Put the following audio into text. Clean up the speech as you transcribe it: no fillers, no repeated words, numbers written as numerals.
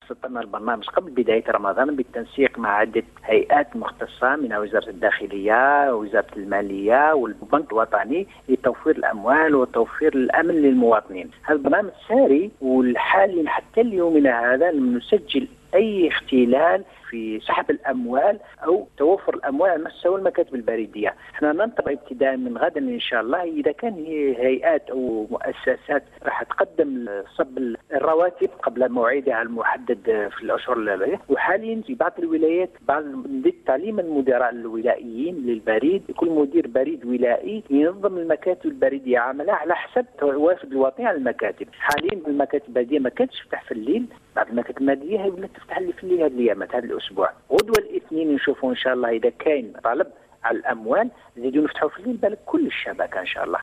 سطرنا البرنامج قبل بداية رمضان بالتنسيق مع عدة هيئات مختصة من وزارة الداخلية ووزارة المالية والبنك الوطني لتوفير الأموال وتوفير الأمن للمواطنين. هذا البرنامج ساري، والحالي حتى اليومنا هذا لم نسجل أي اختلال في سحب الأموال أو توفر الأموال على مستوى المكاتب البريدية. احنا ننتظر ابتداء من غدا إن شاء الله إذا كان هيئات أو مؤسسات راح تقدم صب الرواتب قبل موعدها المحدد في الأشهر الأولى. وحاليا في بعض الولايات بعض تعليم المدراء الولائيين للبريد، كل مدير بريد ولائي ينظم المكاتب البريدية عملها على حسب وافد الوطني على المكاتب. حاليا المكاتب البريدية ما كانتش تفتح في الليل، بعض المكاتب المادية هي ولا تفتح لي في الليل هذه الأيامات هذا الأسبوع. غدوة الاثنين نشوفوا إن شاء الله إذا كاين طلب على الأموال نزيدوا نفتحوا في الليل بالك كل الشبكة إن شاء الله.